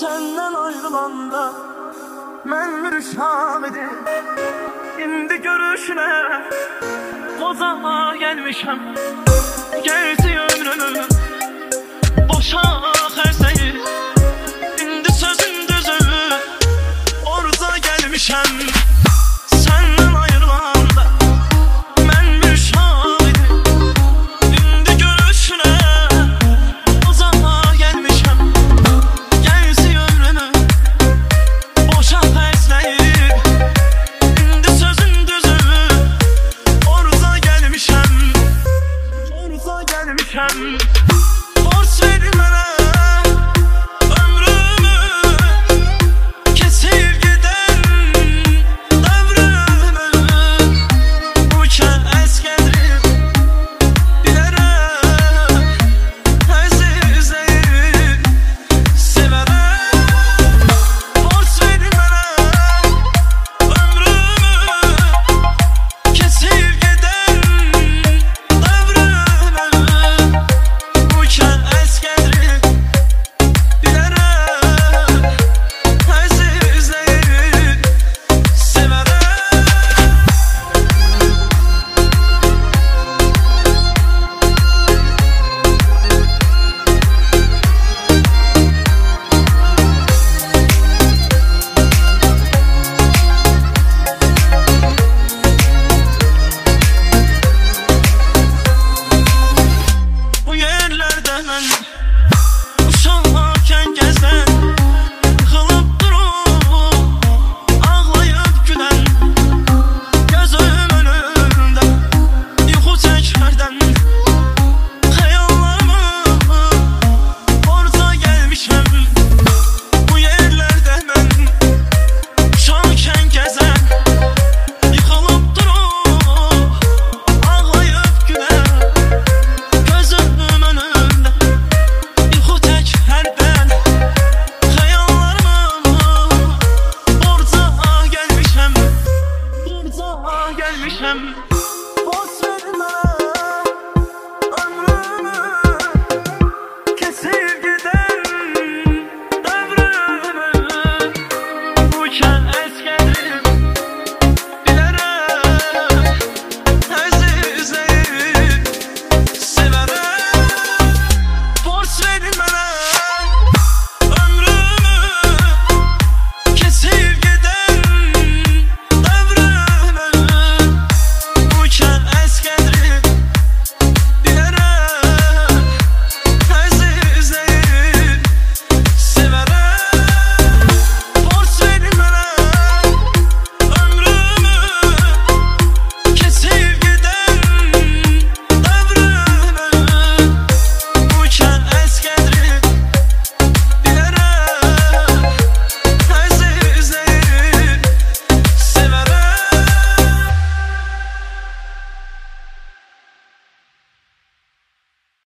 Senden ayrılanda mən mürüşam edim. İndi görüşüne Ozana gelmişem. Gerçi ömrümü boşa xərcləyib. İndi sözün düzü orada gelmişem. Senden ayrılanda mən mürüşam edim. İndi görüşüne Ozana gelmişem. Gerçi ömrümü boşa xərcləyib. İndi sözün düzü orada gelmişem. Orada gelmişem. Borç verin mənə ömrümü, kesib gedən dövrümü. Bu kəs qədrim bilərəm, əzizləyib sevərəm. Borç verin mənə ömrümü, kesib gedən dövrümü. Bu kəs qədrim bilərəm, əzizləyib sevərəm. Bu yerlərdə mən uşaqkən gəzən, yıxılıb durub, ağlayıb gülən, gözüm önündə yuxu çəkərdən xəyallarımı orada gəlmişəm. Bu yerlərdə mən uşaqkən gəzən, yıxılıb durub, ağlayıb gülən, gözüm önündə yuxu çəkərdən xəyallarımı orada gəlmişəm. Orada gəlmişəm. Borc verin mənə ömrümü, kesib gedən dövrümü. Bu kəs qədrim bilərəm, əzizləyib sevərəm. Borc verin mənə